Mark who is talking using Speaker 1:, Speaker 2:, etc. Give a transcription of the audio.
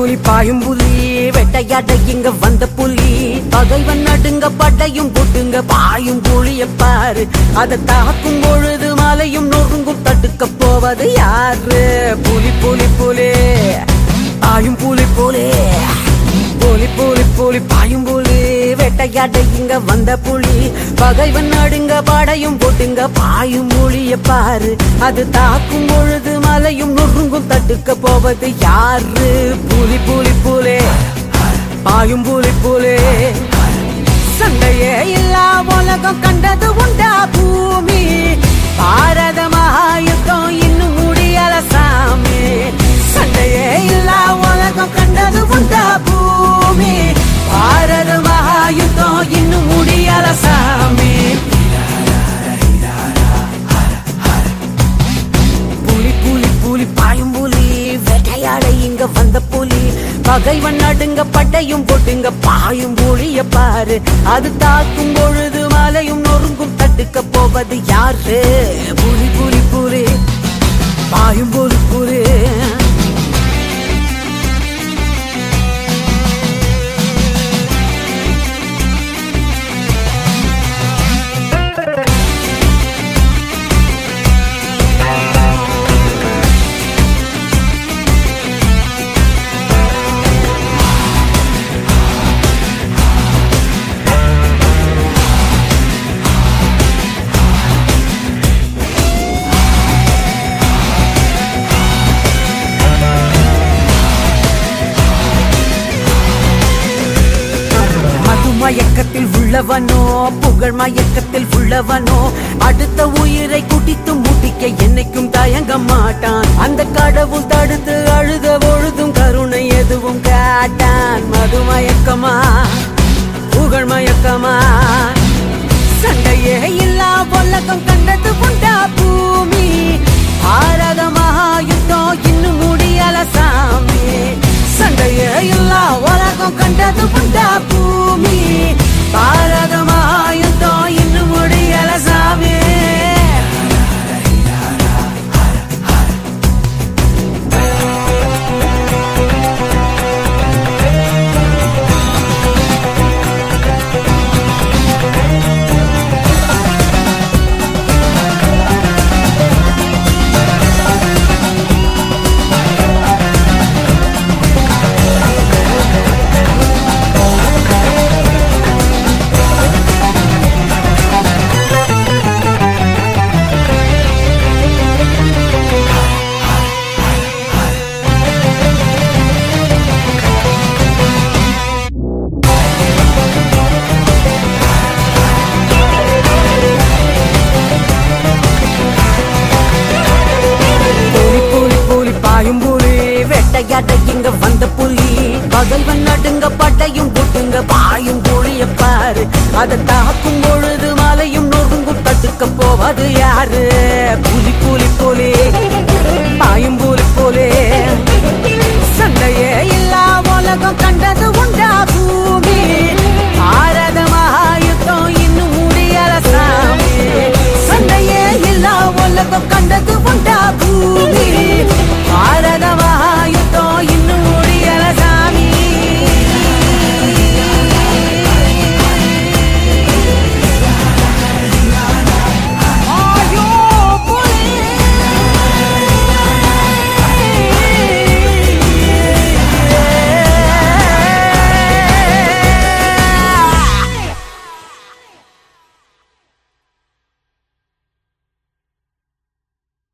Speaker 1: புலி பாயும் புலி வெட்டையாட இங்க வந்த புலி பகைவன் நடுங்க பட்டையும் போட்டுங்க பாயும் புலிய பாரு அதை தாக்கும் பொழுது மலையும் நொறுங்கும் தடுக்க போவது யாரு புலி புலி புலி பாயும் புலி புலி புலி புலி புலி பாயும் புலி வெட்டையாட இங்க வந்த புலி பகைவன் நடுங்க படையும் போட்டுங்க பாயும் புலிய பாரு அது தாக்கும் பொழுது மலையும் நொறுங்கும் தடுக்க போவது யாரு புலி புலி புலி பாயும் புலி புலி சண்டையே இல்லா உலகம் கண்டது உண்டா பூமி பாரத மகாயுத்தம் இன்னும் முடியல சாமி சண்டையே இல்லா உலகம் கண்டது உண்டா பூமி பாரத மகாயுத்தம் இன்னும் முடியல சாமி புலி புலி புலி பாயும் புலி வேட்டையாட இங்க வந்த புலி பகைவன் நடுங்க பட்டையும் போட்டுங்க பாயும் புலிய பாரு அது தாக்கும் பொழுது மலையும் நொறுங்கும் தடுக்க போவது யாரு புலி புலி புலி பாயும் புலி புலி மயக்கத்தில் உள்ளவனோ புகழ் மயக்கத்தில் உள்ளவனோ அடுத்த உயிரை குடித்து முடிக்க என்னைக்கும் தயங்க மாட்டான் அந்த கடவுள் தடுத்து அழுத பொழுதும் கருணை எதுவும் காட்டான் மது மயக்கமா புகழ் மயக்கமா சண்டையே இல்லா உலகம் கண்டது உண்டா பூமி பாரத மகாயுத்தம் இன்னும் முடியல சாமி சண்டையே இல்லா உலகம் கண்டது உண்டா பூமி பாரத மகாயுத்தம் இன்னும் முடியல சாமி இங்க வந்த புலி பகைவன் நடுங்க பட்டையும் போட்டுங்க பாயும் புலிய பாரு அதை தாக்கும் பொழுது மலையும் நொறுங்கும் தடுக்க போவது யாரு